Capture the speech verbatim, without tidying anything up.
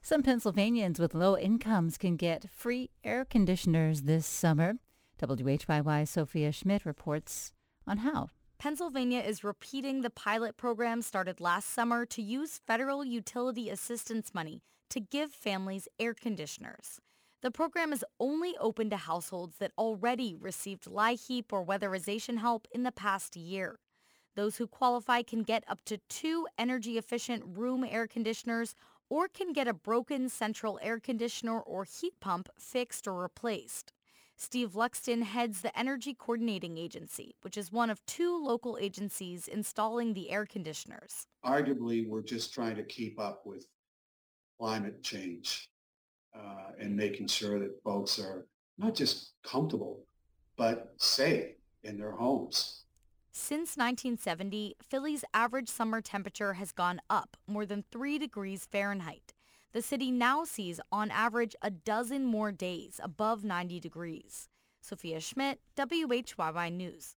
Some Pennsylvanians with low incomes can get free air conditioners this summer. W H Y Y Sophia Schmidt reports on how. Pennsylvania is repeating the pilot program started last summer to use federal utility assistance money to give families air conditioners. The program is only open to households that already received LIHEAP or weatherization help in the past year. Those who qualify can get up to two energy-efficient room air conditioners or can get a broken central air conditioner or heat pump fixed or replaced. Steve Luxton heads the Energy Coordinating Agency, which is one of two local agencies installing the air conditioners. Arguably, we're just trying to keep up with climate change uh, and making sure that folks are not just comfortable, but safe in their homes. Since nineteen seventy, Philly's average summer temperature has gone up more than three degrees Fahrenheit. The city now sees, on average, a dozen more days above ninety degrees. Sophia Schmidt, W H Y Y News.